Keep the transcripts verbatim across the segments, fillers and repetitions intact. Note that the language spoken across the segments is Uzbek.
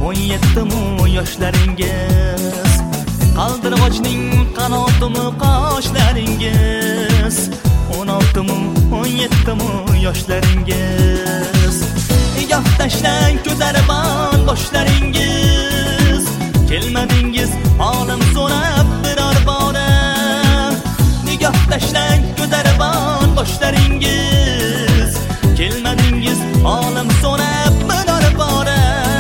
o'n yetimi yoshlaringiz, qaldirg'ochning qanotimi qoshlaringiz. o'n oltimi o'n yetimi yoshlaringiz, goh tashlang ko'tarban boshlaringiz. Kelmadingiz holim so'rab biror bora, nigoh tashlang ko'tarban boshlaringiz. Kelmadingiz holim so'rab biror bora.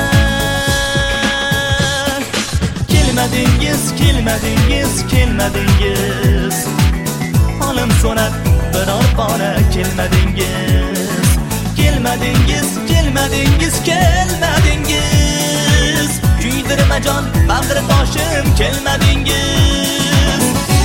Kelmadingiz, kelmadingiz, kelmadingiz, holim so'rab biror bora. Kelmadingiz, kelmadingiz, kelmadingiz, kelmadingiz, kuydirmajon bag'ri toshim. Kelmadingiz.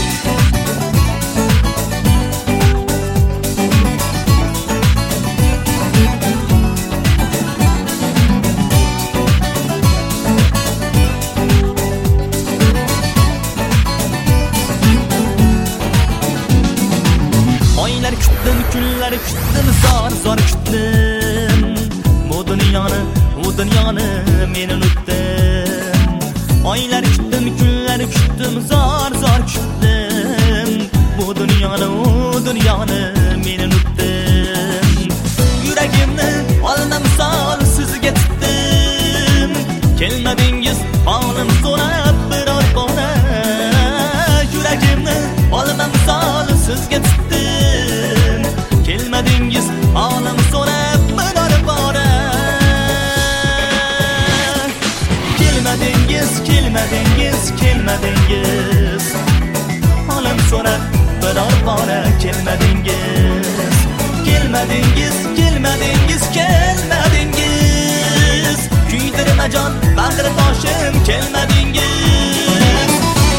Oylar kutdim, kunlar kutdim, zor zor kutdim. Bu dunyoni, bu dunyoni men unutdim. Oylar kutdim, kunlar kutdim, zor zor kutdim. Bu dunyoni, bu dunyoni men unutdim. Yuragimni olmam misol sizga tutdim. Kelmadingiz holim so'rab biror bora. Yuragimni olmam misol sizga tutdim. Kelmadingiz holim so'rab biror bora. Kelmadingiz, kelmadingiz, kelmadingiz, holim so'rab biror bora. Kelmadingiz, kelmadingiz, kelmadingiz, kelmadingiz, kuydirmajon bag'ri toshim. Kelmadingiz.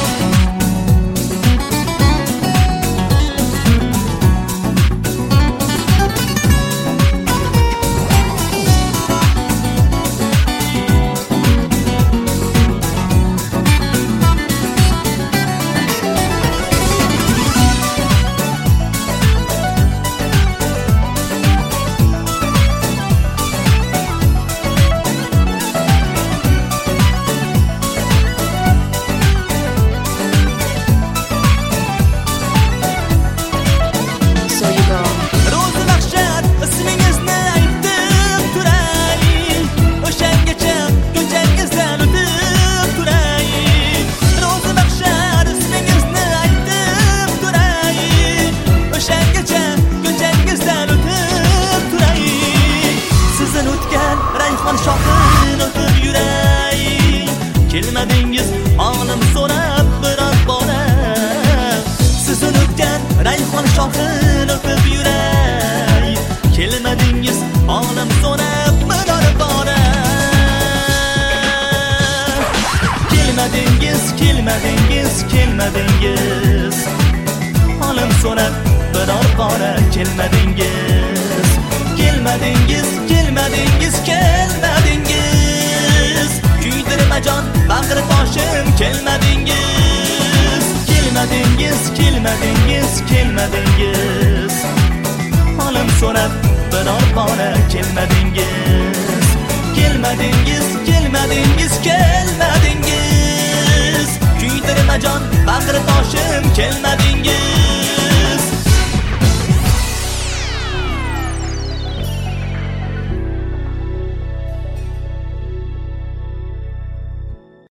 Shoxini o'tib yuray. Kelmadingiz holim so'rab biror bora. Siz unutgan rayhon shoxini o'tib yuray. Kelmadingiz holim so'rab biror bora. Kelmadingiz, kelmadingiz, kelmadingiz, holim so'rab biror bora. Kelmadingiz, kelmadingiz, kelmadingiz, kelmadingiz, kuydirmajon bag'ri toshim. Kelmadingiz, kelmadingiz, kelmadingiz, kelmadingiz, holim so'rab biror bora. Kelmadingiz, kelmadingiz, kelmadingiz, kelmadingiz, kuydirmajon bag'ri toshim. Kelmadingiz.